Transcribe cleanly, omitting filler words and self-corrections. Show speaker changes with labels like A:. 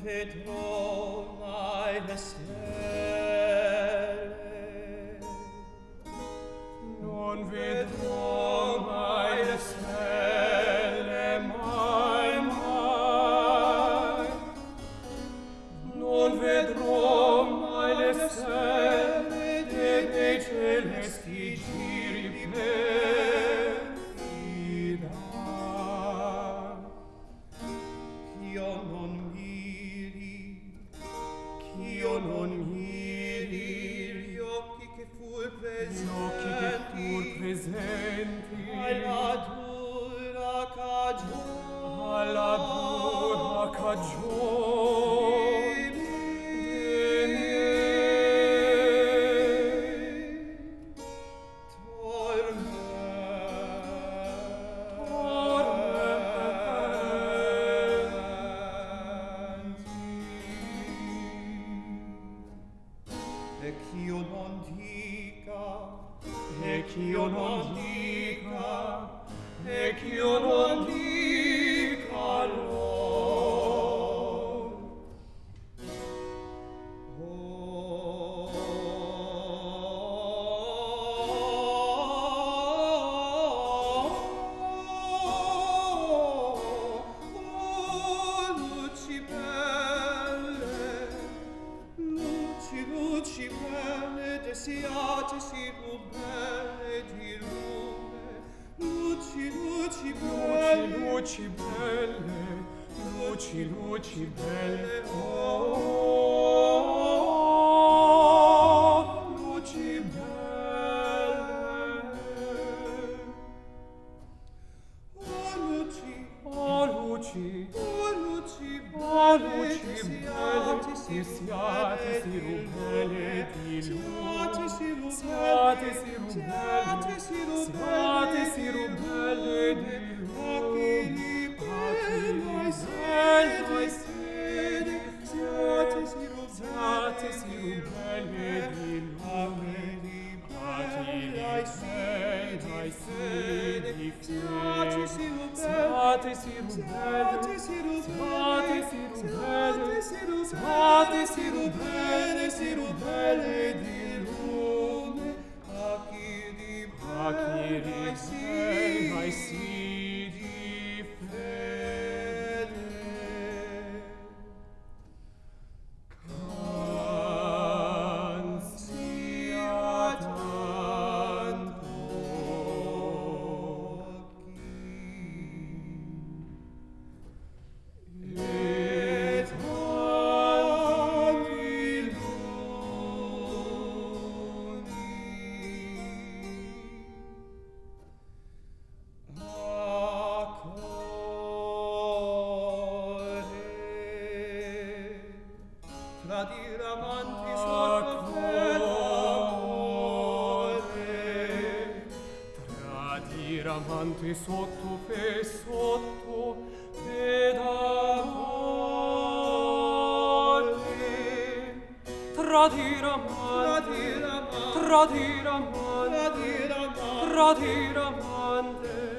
A: vedrò mai le stelle, non vedrò mai le stelle, mai, mai, non vedrò mai le stelle dei celesti giri per filar. Ch'io non miri gli occhi che fur presenti alla dura cagione dei miei tormenti. E ch'io non dica lor. Luci belle, desiate si rubelle di lume. Luci belle, oh, luci belle. Oh, luci belle, siate si rubelle di lume. Siate si rubelle di lume. Siate si rubelle di lume. A chi ribellai si di fede. Canzia tanto chi et tanti luni tradir amanti sotto tradir amanti sotto pedamore, tradir amante